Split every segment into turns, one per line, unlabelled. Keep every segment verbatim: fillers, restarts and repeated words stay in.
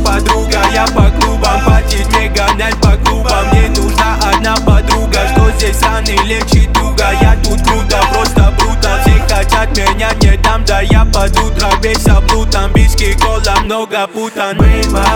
подруга, я по клубам, патить мне гонять по клубам. Мне нужна одна подруга, что здесь раны лечит друга. Я тут круто, просто бруто, все хотят меня, не дам, да я под утро весь облутан. Биски, кола, много путан. Бейба,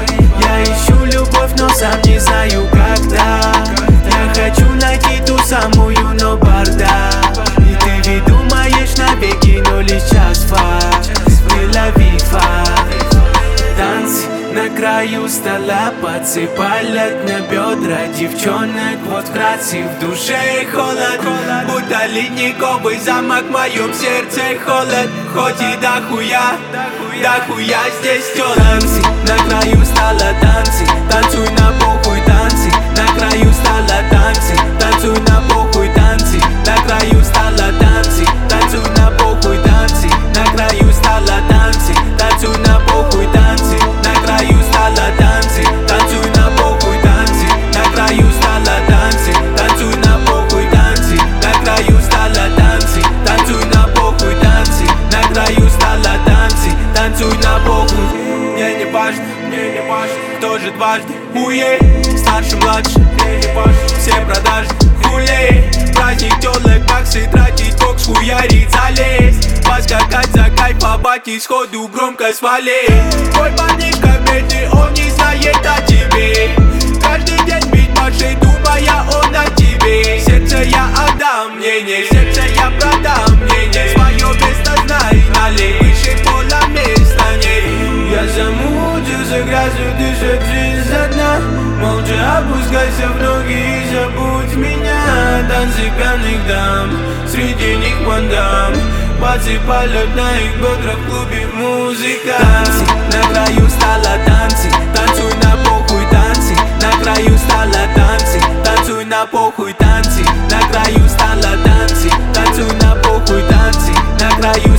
я ищу любовь, но сам не знаю когда. Я хочу найти ту самую, но бардак. И ты ведь думаешь навеки, но лишь час факт. Лови факт. Танцы на краю стола, подсыпалят на бедра девчонок. Вот вкратце в душе холод, будто ледниковый замок в моем сердце холод. Хоть и дохуя, дохуя здесь тёлок. Танцы на краю стола, танцы, танцуй на похуй, танцы. На краю стола, танцы, танцуй на похуй, танцы. На краю стола, танцы, танцуй на похуй, танцы. На краю стола, танцы, танцуй на похуй, танцы. На краю стола, танцы, танцуй на похуй, танцы. На краю стола, танцы, танцуй на похуй, танцы. На краю стола, танцы, танцуй на похуй, танцы. На краю стола, танцы, танцуй на похуй. Мне не важно, мне не важно, кто же дважды уе. Старше, младше, мне не важно, все продажи хулей. Праздник тёлок, баксы тратить, бокс хуярить, залезть. Поскакать за кайф, побатить сходу, громко свалить. Твой парнишка бедный, он не знает о тебе. Каждый день бить Машей, думая он о тебе. Сердце я отдам, мнение, сердце я продам, мнение. Своё место знай, налей, выше пола места нет. Я замучился грязью дышать жизнь за дна. Молча опускайся в ноги и забудь меня. Танцы пьяных дам, среди них вандам. Подсыпают на их бедра в клубе музыка. Танцы, на краю стола, танцы, танцуй на похуй, танцы. На краю стола, танцы, танцуй на похуй, танцы. На краю стола, танцы, танцуй на похуй, танцы. На краю